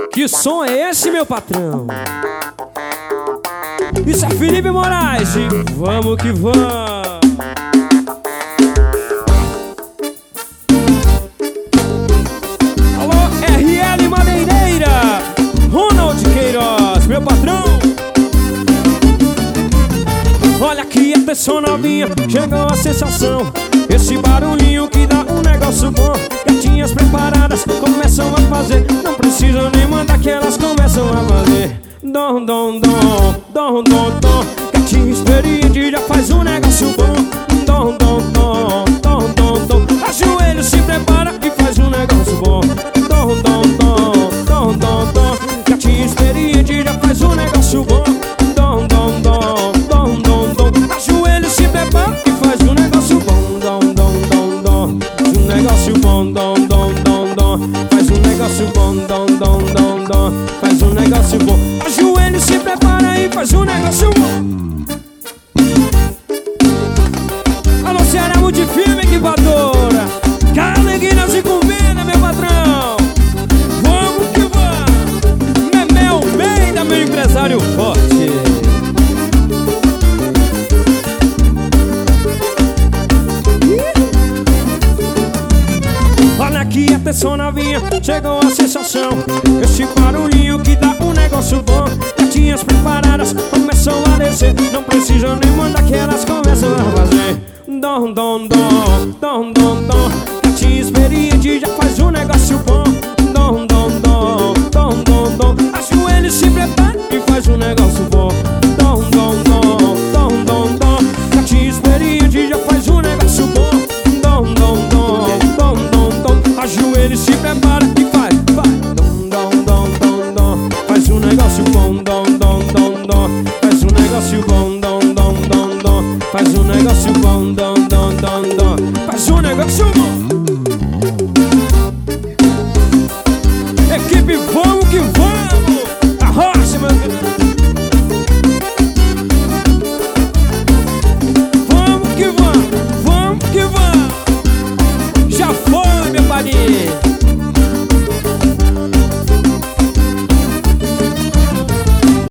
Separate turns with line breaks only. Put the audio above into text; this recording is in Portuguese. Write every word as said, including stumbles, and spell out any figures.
Que som é esse, meu patrão? Isso é Felipe Moraes e vamos que vamos. Alô, R L Madeireira, Ronald Queiroz, meu patrão. Olha que atenção novinha, chegou a sensação. Esse barulhinho que dá um negócio bom. Gatinhas preparadas começam a fazer. Não precisam nem mandar que elas começam a fazer. Dom, dom, dom, dom, dom, dom. Gatinha experiente já faz um negócio bom. Dom, dom, dom, dom, dom, dom. Ajoelho, se prepara e faz um negócio bom. Dom, dom, dom, dom, dom, dom. Gatinha experiente já faz um negócio bom. Dom, dom, dom, dom, dom, dom. Ajoelho, se prepara e faz um negócio bom. Dom, dom, dom, dom. Um negócio bom, dom, dom, dom, dom. Faz um negócio bom, dom, dom, dom, dom. Faz um negócio bom. Ajoelho, se prepara e faz um negócio bom. Alô, Ceará Multifilme, equipadora. Carneguinas e combina, meu patrão. Vamos que vamos. Memel Almeida, meu empresário forte. Olha aqui, atenção novinha, chegou a sensação. Esse barulhinho que dá um negócio bom. Gatinhas preparadas começam a descer. Não precisam nem mandar que elas começam a fazer. Dom, dom, dom, dom, dom, dom. Gatinha experiente já faz um negócio bom.